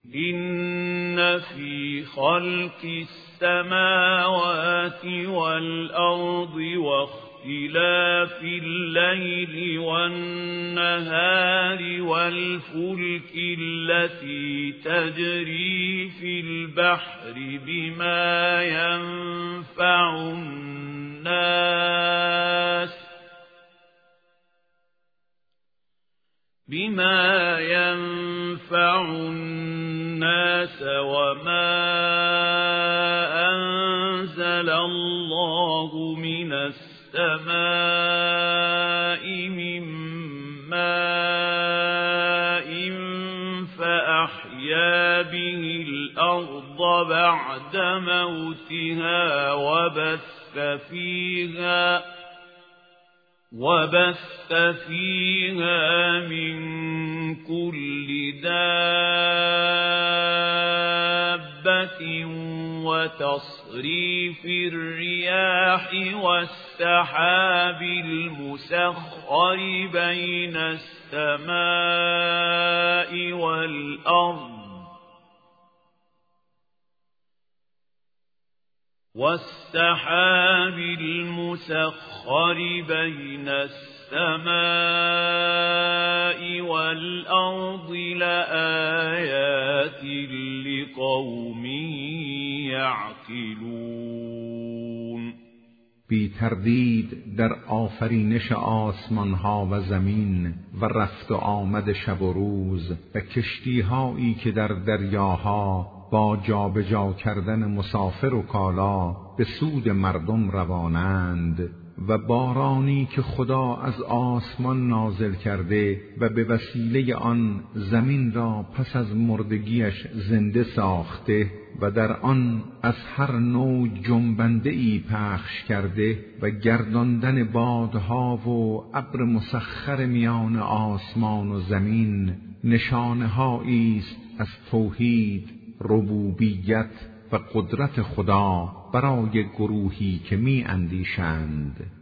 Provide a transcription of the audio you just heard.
إن في خلق السماوات والأرض واختلاف الليل والنهار والفلك التي تجري في البحر بما ينفع الناس وما أنزل الله من السماء من ماء فأحيا به الأرض بعد موتها وبث فيها من كل دابة وتصريف الرياح والسحاب المسخر بين السماء والأرض لآيات لقوم يعقلون. بی تردید در آفرینش آسمان ها و زمین و رفت و آمد شب و روز و کشتی هایی که در دریاها با جابجا کردن مسافر و کالا به سود مردم روانند و بارانی که خدا از آسمان نازل کرده و به وسیله آن زمین را پس از مردگیش زنده ساخته و در آن از هر نوع جنبنده ای پخش کرده و گرداندن بادها و ابر مسخر میان آسمان و زمین نشانه‌هایی است از توحید، ربوبیت و قدرت خدا برای گروهی که می اندیشند.